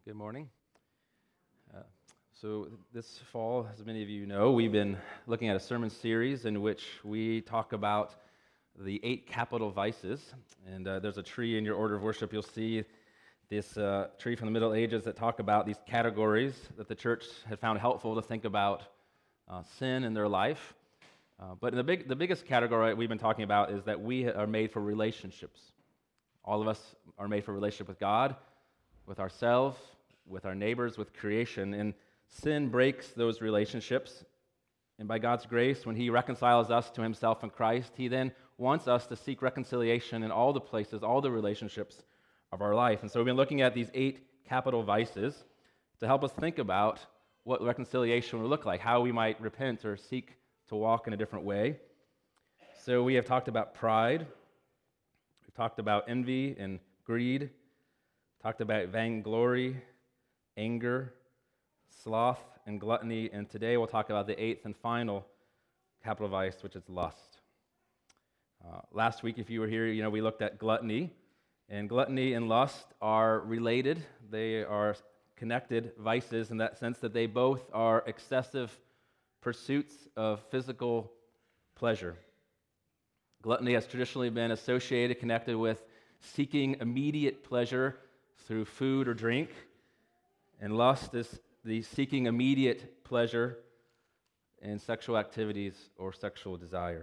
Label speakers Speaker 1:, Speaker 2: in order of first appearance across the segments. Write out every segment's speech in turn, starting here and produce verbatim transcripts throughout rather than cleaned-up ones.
Speaker 1: Good morning. Uh, so this fall, as many of you know, we've been looking at a sermon series in which we talk about the eight capital vices. And uh, there's a tree in your order of worship. You'll see this uh, tree from the Middle Ages that talk about these categories that the church had found helpful to think about uh, sin in their life. Uh, but the big, the biggest category we've been talking about is that we are made for relationships. All of us are made for relationship with God, with ourselves, with our neighbors, with creation, and sin breaks those relationships. And by God's grace, when He reconciles us to Himself in Christ, He then wants us to seek reconciliation in all the places, all the relationships of our life. And so we've been looking at these eight capital vices to help us think about what reconciliation would look like, how we might repent or seek to walk in a different way. So we have talked about pride, we've talked about envy and greed, talked about vainglory, anger, sloth, and gluttony, and today we'll talk about the eighth and final capital vice, which is lust. Uh, last week, if you were here, you know we looked at gluttony, and gluttony and lust are related. They are connected vices in that sense that they both are excessive pursuits of physical pleasure. Gluttony has traditionally been associated, connected with seeking immediate pleasure through food or drink, and lust is the seeking immediate pleasure in sexual activities or sexual desire.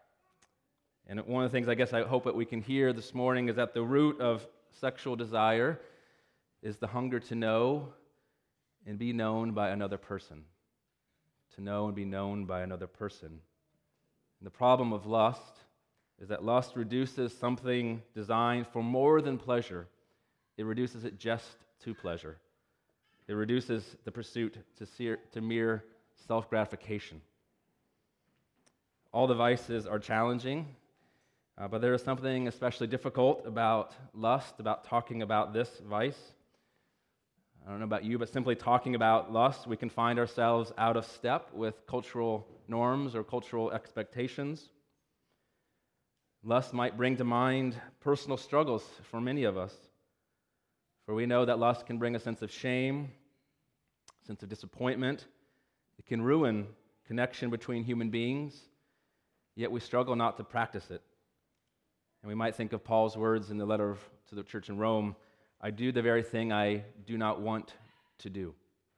Speaker 1: And one of the things I guess I hope that we can hear this morning is that the root of sexual desire is the hunger to know and be known by another person. To know and be known by another person. And the problem of lust is that lust reduces something designed for more than pleasure. It reduces it just to pleasure. It reduces the pursuit to, seer, to mere self-gratification. All the vices are challenging, uh, but there is something especially difficult about lust, about talking about this vice. I don't know about you, but simply talking about lust, we can find ourselves out of step with cultural norms or cultural expectations. Lust might bring to mind personal struggles for many of us. For we know that lust can bring a sense of shame, a sense of disappointment. It can ruin connection between human beings, yet we struggle not to practice it. And we might think of Paul's words in the letter to the church in Rome, I do the very thing I do not want to do.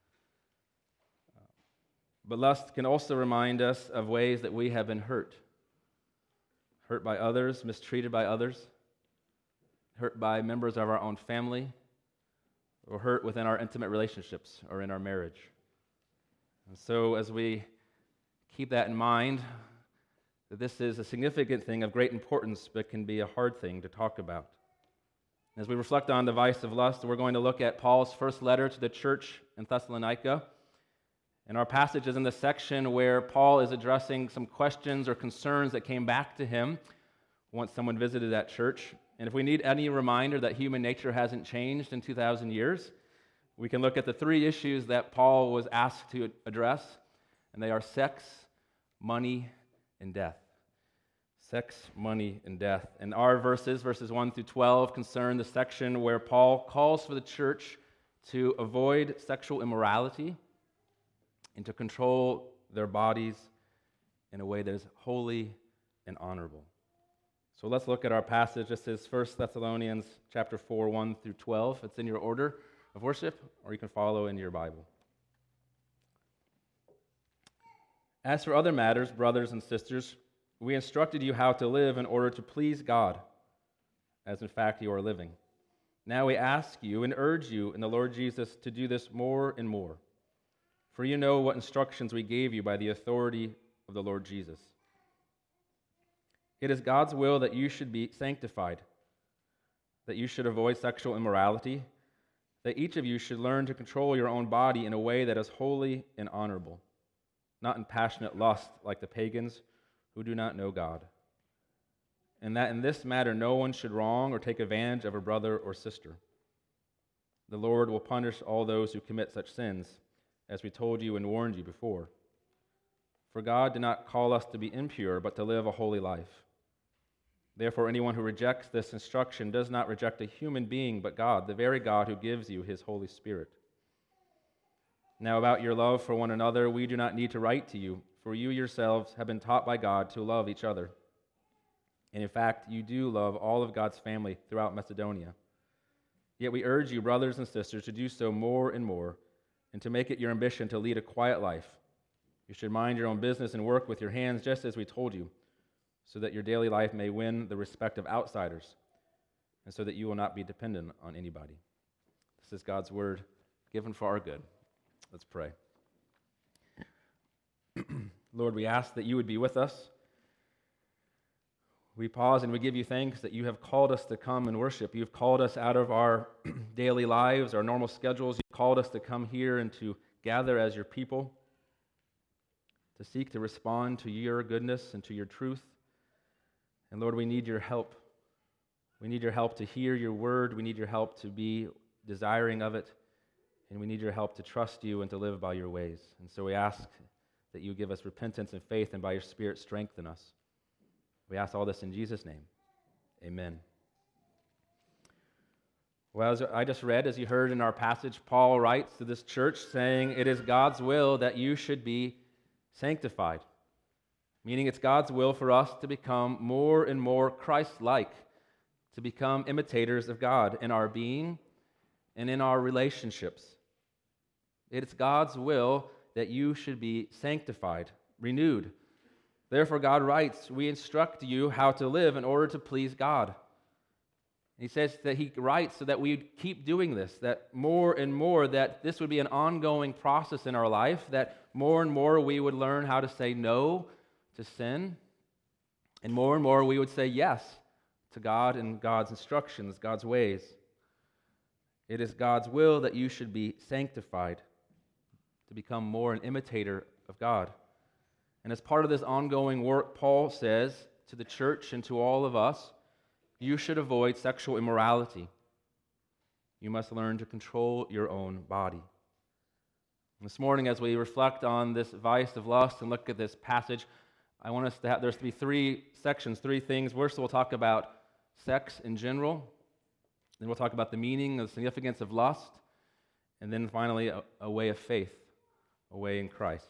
Speaker 1: But lust can also remind us of ways that we have been hurt. Hurt by others, mistreated by others, hurt by members of our own family, or hurt within our intimate relationships or in our marriage. And so as we keep that in mind, that this is a significant thing of great importance, but can be a hard thing to talk about. As we reflect on the vice of lust, we're going to look at Paul's first letter to the church in Thessalonica. And our passage is in the section where Paul is addressing some questions or concerns that came back to him once someone visited that church. And if we need any reminder that human nature hasn't changed in two thousand years, we can look at the three issues that Paul was asked to address, and they are sex, money, and death. Sex, money, and death. And our verses, verses one through twelve, concern the section where Paul calls for the church to avoid sexual immorality and to control their bodies in a way that is holy and honorable. So let's look at our passage. This is First Thessalonians chapter four, one through twelve. It's in your order of worship, or you can follow in your Bible. As for other matters, brothers and sisters, we instructed you how to live in order to please God, as in fact you are living. Now we ask you and urge you in the Lord Jesus to do this more and more. For you know what instructions we gave you by the authority of the Lord Jesus. It is God's will that you should be sanctified, that you should avoid sexual immorality, that each of you should learn to control your own body in a way that is holy and honorable, not in passionate lust like the pagans who do not know God, and that in this matter no one should wrong or take advantage of a brother or sister. The Lord will punish all those who commit such sins, as we told you and warned you before. For God did not call us to be impure, but to live a holy life. Therefore, anyone who rejects this instruction does not reject a human being, but God, the very God who gives you his Holy Spirit. Now, about your love for one another, we do not need to write to you, for you yourselves have been taught by God to love each other. And in fact, you do love all of God's family throughout Macedonia. Yet we urge you, brothers and sisters, to do so more and more, and to make it your ambition to lead a quiet life. You should mind your own business and work with your hands, just as we told you, so that your daily life may win the respect of outsiders, and so that you will not be dependent on anybody. This is God's word given for our good. Let's pray. Lord, we ask that you would be with us. We pause and we give you thanks that you have called us to come and worship. You've called us out of our daily lives, our normal schedules. You've called us to come here and to gather as your people, to seek to respond to your goodness and to your truth. And Lord, we need your help. We need your help to hear your word. We need your help to be desiring of it. And we need your help to trust you and to live by your ways. And so we ask that you give us repentance and faith, and by your Spirit strengthen us. We ask all this in Jesus' name. Amen. Well, as I just read, as you heard in our passage, Paul writes to this church saying, it is God's will that you should be sanctified. Meaning it's God's will for us to become more and more Christ-like, to become imitators of God in our being and in our relationships. It's God's will that you should be sanctified, renewed. Therefore, God writes, we instruct you how to live in order to please God. He says that he writes so that we keep doing this, that more and more, that this would be an ongoing process in our life, that more and more we would learn how to say no to sin, and more and more we would say yes to God and God's instructions, God's ways. It is God's will that you should be sanctified, to become more an imitator of God. And as part of this ongoing work, Paul says to the church and to all of us, you should avoid sexual immorality. You must learn to control your own body. And this morning, as we reflect on this vice of lust and look at this passage, I want us to have, there's to be three sections, three things. First, we'll talk about sex in general. Then we'll talk about the meaning, the significance of lust. And then finally, a, a way of faith, a way in Christ.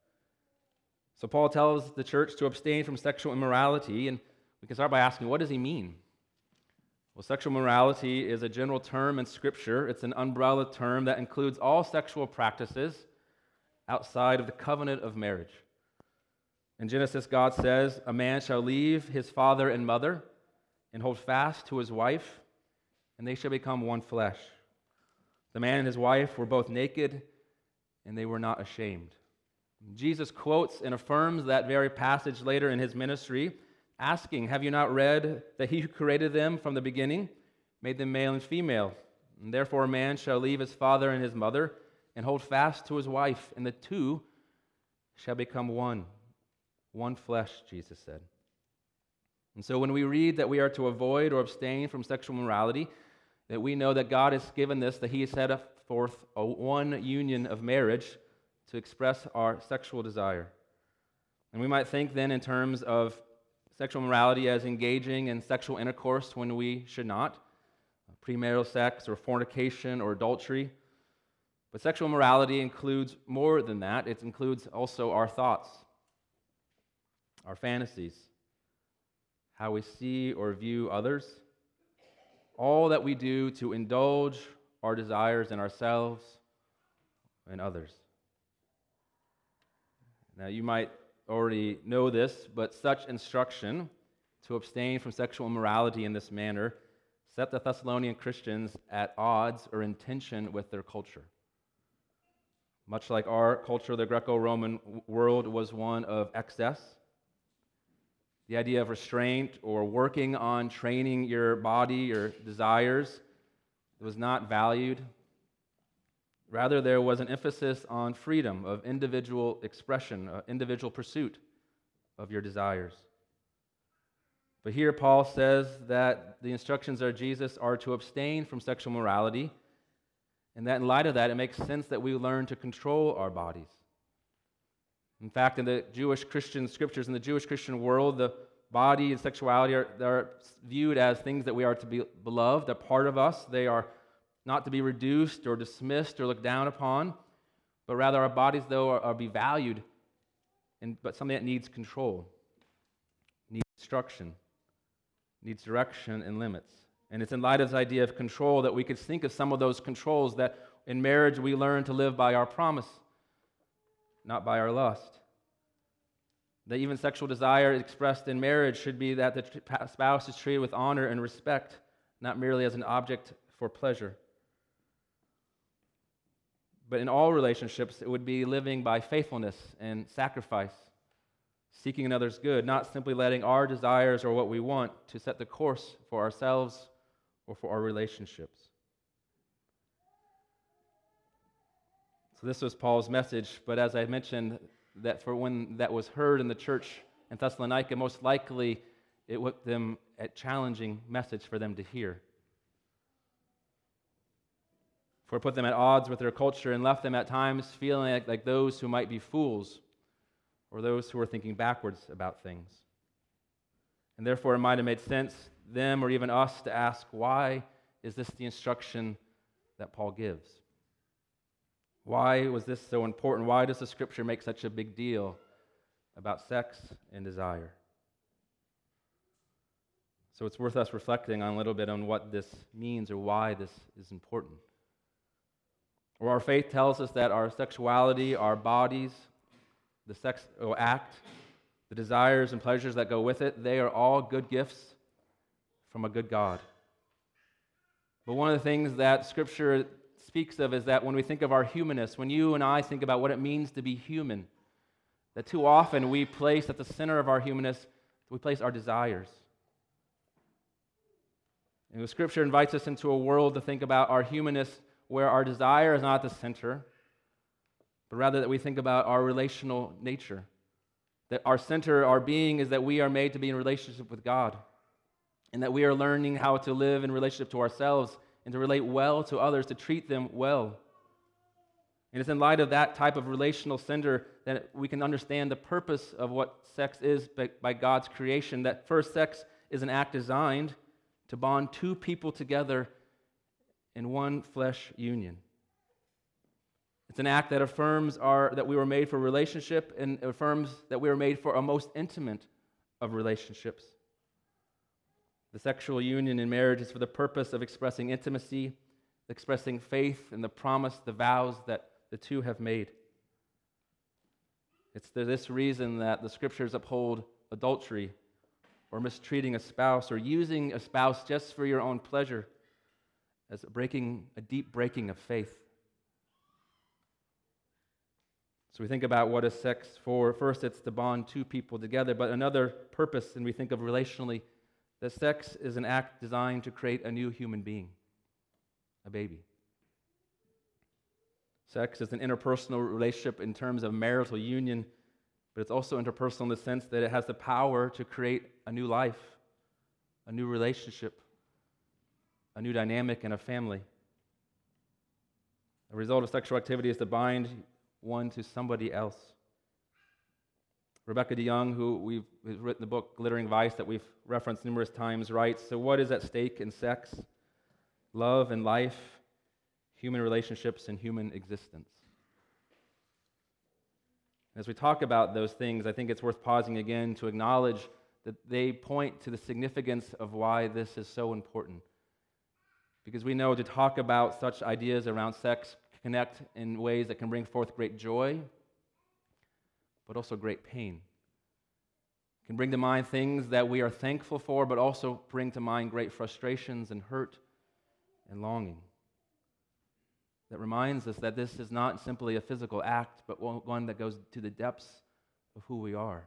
Speaker 1: So Paul tells the church to abstain from sexual immorality, and we can start by asking, what does he mean? Well, sexual morality is a general term in Scripture. It's an umbrella term that includes all sexual practices outside of the covenant of marriage. In Genesis, God says, a man shall leave his father and mother and hold fast to his wife, and they shall become one flesh. The man and his wife were both naked, and they were not ashamed. Jesus quotes and affirms that very passage later in his ministry, asking, have you not read that he who created them from the beginning made them male and female? And therefore a man shall leave his father and his mother and hold fast to his wife, and the two shall become one. One flesh, Jesus said. And so when we read that we are to avoid or abstain from sexual morality, that we know that God has given this, that he has set forth a one union of marriage to express our sexual desire. And we might think then in terms of sexual morality as engaging in sexual intercourse when we should not, premarital sex or fornication or adultery. But sexual morality includes more than that. It includes also our thoughts, our fantasies, how we see or view others, all that we do to indulge our desires in ourselves and others. Now, you might already know this, but such instruction to abstain from sexual immorality in this manner set the Thessalonian Christians at odds or in tension with their culture. Much like our culture, the Greco-Roman world was one of excess. The idea of restraint or working on training your body, your desires, was not valued. Rather, there was an emphasis on freedom of individual expression, uh, individual pursuit of your desires. But here Paul says that the instructions of Jesus are to abstain from sexual morality, and that in light of that, it makes sense that we learn to control our bodies. In fact, in the Jewish Christian scriptures, in the Jewish Christian world, the body and sexuality are, are viewed as things that we are to be beloved, a part of us. They are not to be reduced or dismissed or looked down upon, but rather our bodies, though, are, are be valued, and, but something that needs control, needs instruction, needs direction and limits. And it's in light of this idea of control that we could think of some of those controls that in marriage we learn to live by our promise, not by our lust. That even sexual desire expressed in marriage should be that the spouse is treated with honor and respect, not merely as an object for pleasure. But in all relationships, it would be living by faithfulness and sacrifice, seeking another's good, not simply letting our desires or what we want to set the course for ourselves or for our relationships. So this was Paul's message, but as I mentioned, that for when that was heard in the church in Thessalonica, most likely it was them a challenging message for them to hear. For it put them at odds with their culture and left them at times feeling like, like those who might be fools or those who were thinking backwards about things. And therefore it might have made sense, them or even us, to ask, why is this the instruction that Paul gives? Why was this so important? Why does the Scripture make such a big deal about sex and desire? So it's worth us reflecting on a little bit on what this means or why this is important. Or our faith tells us that our sexuality, our bodies, the sexual act, the desires and pleasures that go with it, they are all good gifts from a good God. But one of the things that Scripture speaks of is that when we think of our humanness, when you and I think about what it means to be human, that too often we place at the center of our humanness, we place our desires. And the Scripture invites us into a world to think about our humanness where our desire is not at the center, but rather that we think about our relational nature. That our center, our being, is that we are made to be in relationship with God, and that we are learning how to live in relationship to ourselves and to relate well to others, to treat them well. And it's in light of that type of relational center that we can understand the purpose of what sex is by, by God's creation, that first, sex is an act designed to bond two people together in one flesh union. It's an act that affirms our, that we were made for relationship and affirms that we were made for a most intimate of relationships. The sexual union in marriage is for the purpose of expressing intimacy, expressing faith and the promise, the vows that the two have made. It's for this reason that the Scriptures uphold adultery or mistreating a spouse or using a spouse just for your own pleasure as a breaking, a deep breaking of faith. So we think about what is sex for. First, it's to bond two people together, but another purpose, and we think of relationally, that sex is an act designed to create a new human being, a baby. Sex is an interpersonal relationship in terms of marital union, but it's also interpersonal in the sense that it has the power to create a new life, a new relationship, a new dynamic in a family. The result of sexual activity is to bind one to somebody else. Rebecca DeYoung, who we've who's written the book Glittering Vice that we've referenced numerous times, writes, so what is at stake in sex? Love and life, human relationships, and human existence. As we talk about those things, I think it's worth pausing again to acknowledge that they point to the significance of why this is so important. Because we know to talk about such ideas around sex connect in ways that can bring forth great joy, but also great pain. It can bring to mind things that we are thankful for, but also bring to mind great frustrations and hurt and longing. That reminds us that this is not simply a physical act, but one that goes to the depths of who we are.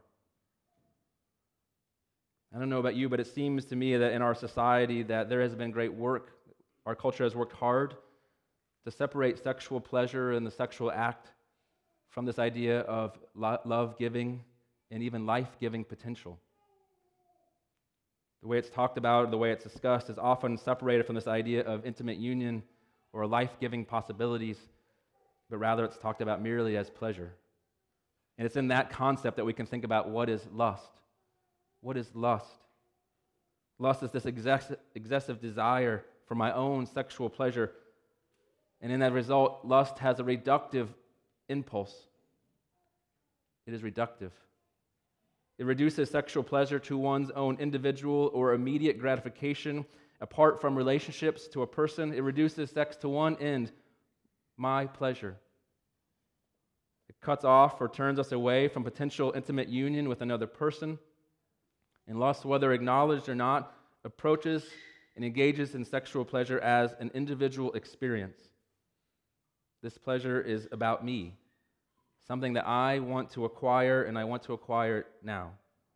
Speaker 1: I don't know about you, but it seems to me that in our society that there has been great work. Our culture has worked hard to separate sexual pleasure and the sexual act from this idea of lo- love-giving and even life-giving potential. The way it's talked about, the way it's discussed, is often separated from this idea of intimate union or life-giving possibilities, but rather it's talked about merely as pleasure. And it's in that concept that we can think about what is lust. What is lust? Lust is this excess- excessive desire for my own sexual pleasure. And in that result, lust has a reductive impulse. It is reductive. It reduces sexual pleasure to one's own individual or immediate gratification apart from relationships to a person. It reduces sex to one end, my pleasure. It cuts off or turns us away from potential intimate union with another person. And lust, whether acknowledged or not, approaches and engages in sexual pleasure as an individual experience. This pleasure is about me, something that I want to acquire, and I want to acquire it now.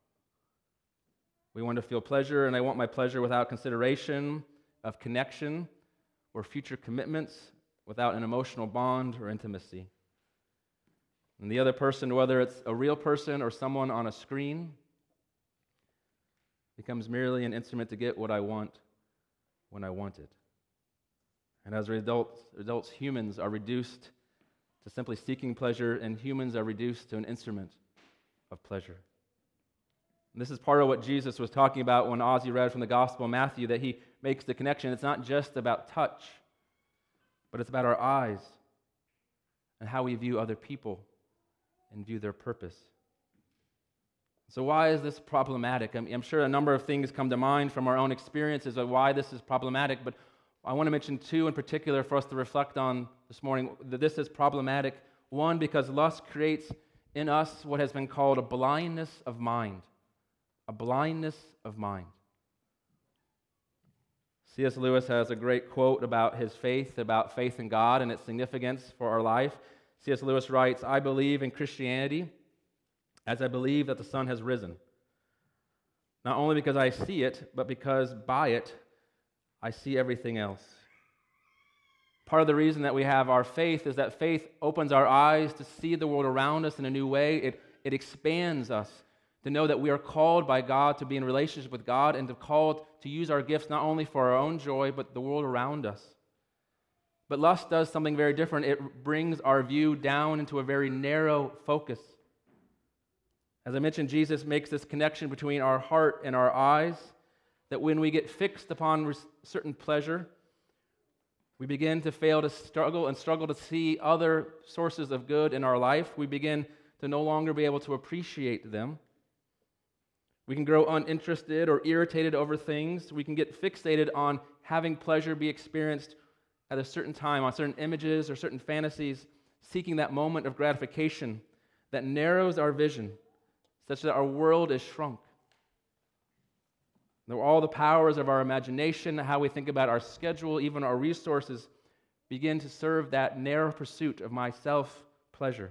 Speaker 1: We want to feel pleasure, and I want my pleasure without consideration of connection or future commitments, without an emotional bond or intimacy. And the other person, whether it's a real person or someone on a screen, becomes merely an instrument to get what I want when I want it. And as a result, adults, humans are reduced to simply seeking pleasure, and humans are reduced to an instrument of pleasure. And this is part of what Jesus was talking about when Ozzy read from the Gospel of Matthew, that he makes the connection. It's not just about touch, but it's about our eyes and how we view other people and view their purpose. So why is this problematic? I'm, I'm sure a number of things come to mind from our own experiences of why this is problematic, but I want to mention two in particular for us to reflect on this morning, that this is problematic. One, because lust creates in us what has been called a blindness of mind. A blindness of mind. C S Lewis has a great quote about his faith, about faith in God and its significance for our life. C S Lewis writes, "I believe in Christianity as I believe that the sun has risen, not only because I see it, but because by it I see everything else." Part of the reason that we have our faith is that faith opens our eyes to see the world around us in a new way. It, it expands us to know that we are called by God to be in relationship with God, and to called to use our gifts not only for our own joy, but the world around us. But lust does something very different. It brings our view down into a very narrow focus. As I mentioned, Jesus makes this connection between our heart and our eyes, that when we get fixed upon certain pleasure, we begin to fail to struggle and struggle to see other sources of good in our life. We begin to no longer be able to appreciate them. We can grow uninterested or irritated over things. We can get fixated on having pleasure be experienced at a certain time, on certain images or certain fantasies, seeking that moment of gratification that narrows our vision, such that our world is shrunk. Though all the powers of our imagination, how we think about our schedule, even our resources, begin to serve that narrow pursuit of my self-pleasure.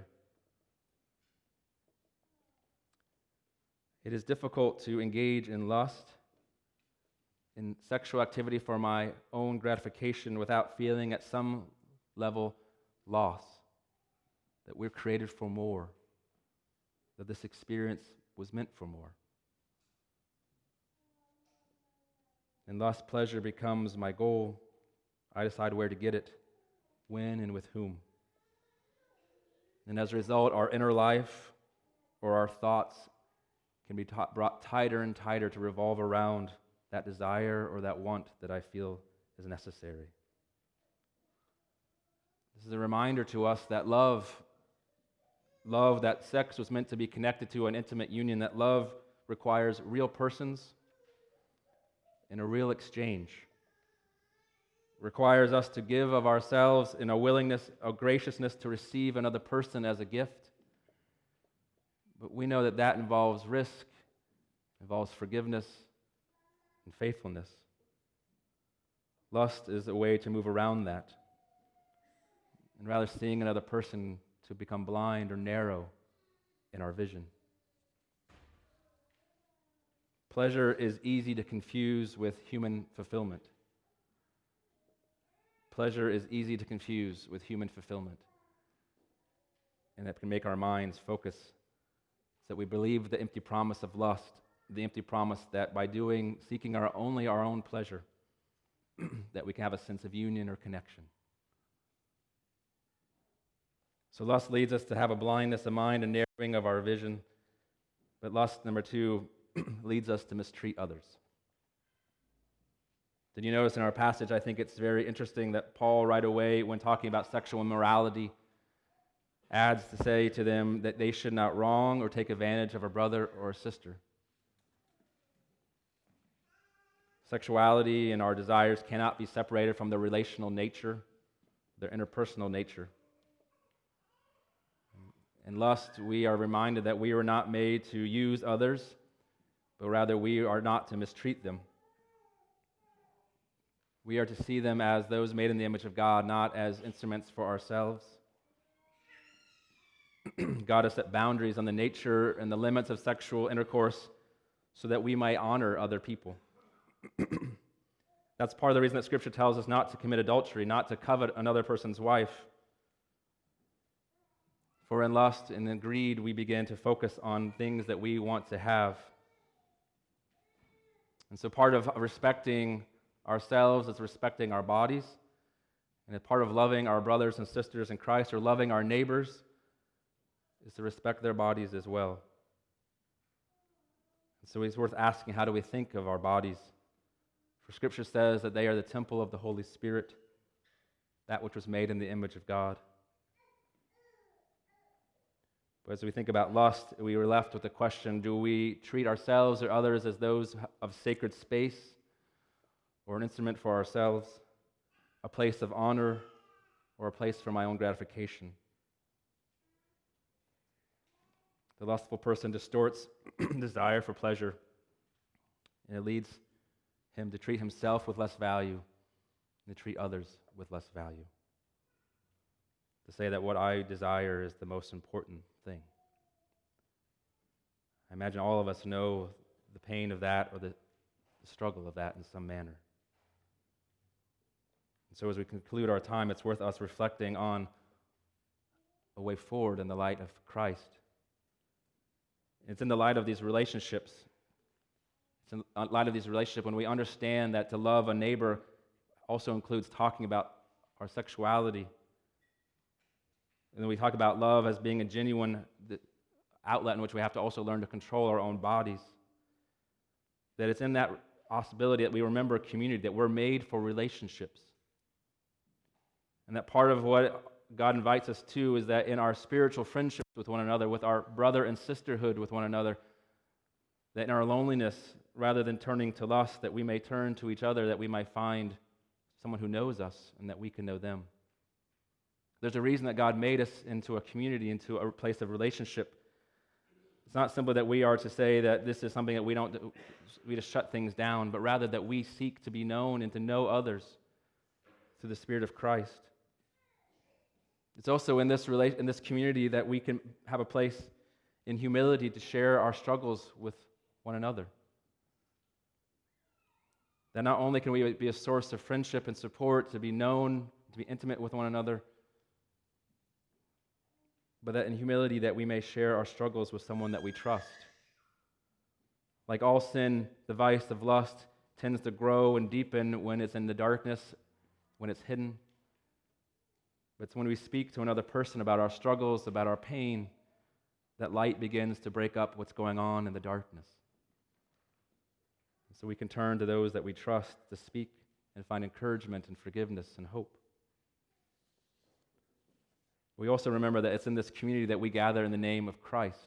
Speaker 1: It is difficult to engage in lust, in sexual activity for my own gratification without feeling at some level loss, that we're created for more, that this experience was meant for more. And thus pleasure becomes my goal. I decide where to get it, when and with whom. And as a result, our inner life or our thoughts can be ta- brought tighter and tighter to revolve around that desire or that want that I feel is necessary. This is a reminder to us that love, love, that sex was meant to be connected to an intimate union, that love requires real persons and a real exchange. It requires us to give of ourselves in a willingness, a graciousness to receive another person as a gift. But we know that that involves risk, involves forgiveness and faithfulness. Lust is a way to move around that, and rather seeing another person to become blind or narrow in our vision. Pleasure is easy to confuse with human fulfillment. Pleasure is easy to confuse with human fulfillment. And that can make our minds focus so that we believe the empty promise of lust, the empty promise that by doing, seeking our only our own pleasure, that we can have a sense of union or connection. So lust leads us to have a blindness of mind, a narrowing of our vision. But lust, number two, leads us to mistreat others. Did you notice in our passage, I think it's very interesting that Paul right away, when talking about sexual immorality, adds to say to them that they should not wrong or take advantage of a brother or a sister. Sexuality and our desires cannot be separated from their relational nature, their interpersonal nature. In lust, we are reminded that we are not made to use others, but rather we are not to mistreat them. We are to see them as those made in the image of God, not as instruments for ourselves. God has set boundaries on the nature and the limits of sexual intercourse so that we might honor other people. That's part of the reason that Scripture tells us not to commit adultery, not to covet another person's wife. For in lust and in greed, we begin to focus on things that we want to have. And so part of respecting ourselves is respecting our bodies. And a part of loving our brothers and sisters in Christ, or loving our neighbors, is to respect their bodies as well. And so it's worth asking, how do we think of our bodies? For Scripture says that they are the temple of the Holy Spirit, that which was made in the image of God. But as we think about lust, we were left with the question, do we treat ourselves or others as those of sacred space, or an instrument for ourselves, a place of honor, or a place for my own gratification? The lustful person distorts desire for pleasure, and it leads him to treat himself with less value and to treat others with less value. To say that what I desire is the most important thing. I imagine all of us know the pain of that, or the, the struggle of that in some manner. And so as we conclude our time, it's worth us reflecting on a way forward in the light of Christ. It's in the light of these relationships. It's in the light of these relationships when we understand that to love a neighbor also includes talking about our sexuality. And then we talk about love as being a genuine outlet in which we have to also learn to control our own bodies. That it's in that possibility that we remember community, that we're made for relationships. And that part of what God invites us to is that in our spiritual friendships with one another, with our brother and sisterhood with one another, that in our loneliness, rather than turning to lust, that we may turn to each other, that we might find someone who knows us and that we can know them. There's a reason that God made us into a community, into a place of relationship. It's not simply that we are to say that this is something that we don't do, we just shut things down, but rather that we seek to be known and to know others through the Spirit of Christ. It's also in this rela- in this community that we can have a place in humility to share our struggles with one another. That not only can we be a source of friendship and support, to be known, to be intimate with one another, but that in humility that we may share our struggles with someone that we trust. Like all sin, the vice of lust tends to grow and deepen when it's in the darkness, when it's hidden. But it's when we speak to another person about our struggles, about our pain, that light begins to break up what's going on in the darkness. So we can turn to those that we trust to speak and find encouragement and forgiveness and hope. We also remember that it's in this community that we gather in the name of Christ.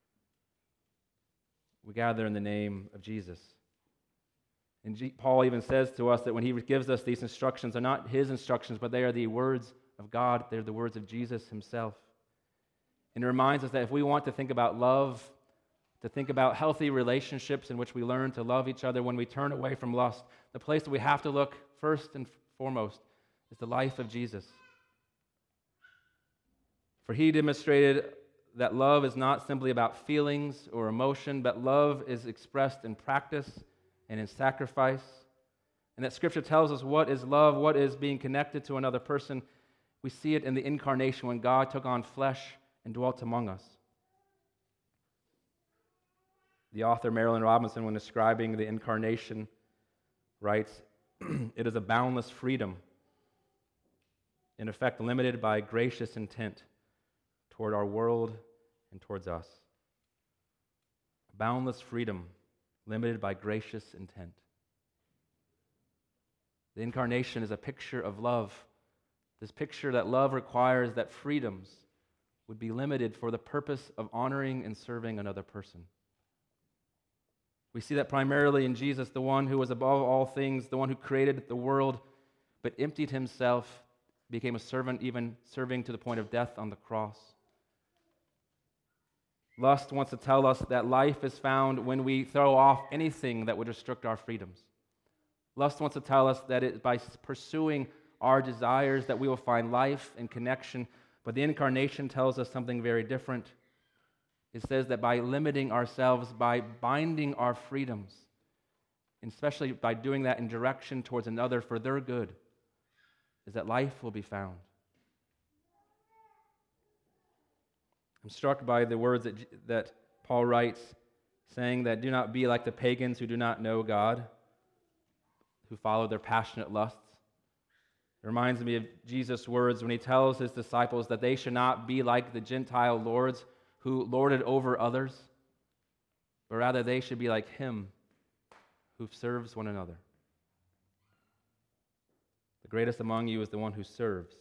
Speaker 1: We gather in the name of Jesus. And G- Paul even says to us that when he gives us these instructions, they're not his instructions, but they are the words of God. They're the words of Jesus himself. And it reminds us that if we want to think about love, to think about healthy relationships in which we learn to love each other when we turn away from lust, the place that we have to look first and foremost is the life of Jesus. For he demonstrated that love is not simply about feelings or emotion, but love is expressed in practice and in sacrifice. And that Scripture tells us what is love, what is being connected to another person. We see it in the incarnation when God took on flesh and dwelt among us. The author Marilyn Robinson, when describing the incarnation, writes, "It is a boundless freedom, in effect limited by gracious intent toward our world and towards us." A boundless freedom limited by gracious intent. The incarnation is a picture of love. This picture that love requires that freedoms would be limited for the purpose of honoring and serving another person. We see that primarily in Jesus, the one who was above all things, the one who created the world, but emptied himself, became a servant, even serving to the point of death on the cross. Lust wants to tell us that life is found when we throw off anything that would restrict our freedoms. Lust wants to tell us that it, by pursuing our desires that we will find life and connection, but the incarnation tells us something very different. It says that by limiting ourselves, by binding our freedoms, and especially by doing that in direction towards another for their good, is that life will be found. I'm struck by the words that, that Paul writes, saying that do not be like the pagans who do not know God, who follow their passionate lusts. It reminds me of Jesus' words when he tells his disciples that they should not be like the Gentile lords who lorded over others, but rather they should be like him who serves one another. The greatest among you is the one who serves.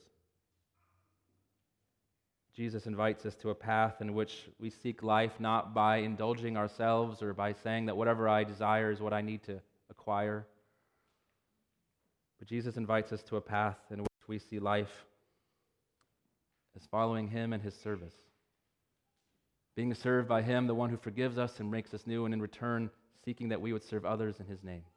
Speaker 1: Jesus invites us to a path in which we seek life not by indulging ourselves or by saying that whatever I desire is what I need to acquire. But Jesus invites us to a path in which we see life as following him and his service. Being served by him, the one who forgives us and makes us new, and in return, seeking that we would serve others in his name.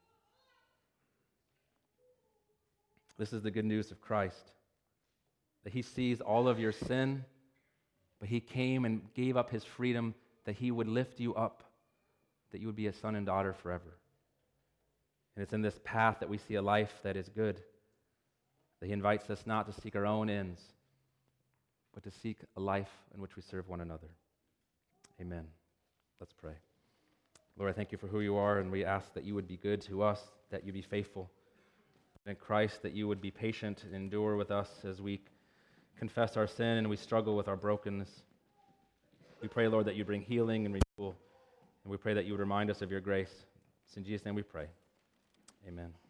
Speaker 1: This is the good news of Christ, that he sees all of your sin, but he came and gave up his freedom that he would lift you up, that you would be a son and daughter forever. And it's in this path that we see a life that is good, that he invites us not to seek our own ends, but to seek a life in which we serve one another. Amen. Let's pray. Lord, I thank you for who you are, and we ask that you would be good to us, that you be faithful. And in Christ, that you would be patient and endure with us as we confess our sin and we struggle with our brokenness. We pray, Lord, that you bring healing and renewal, and we pray that you would remind us of your grace. It's in Jesus' name we pray. Amen.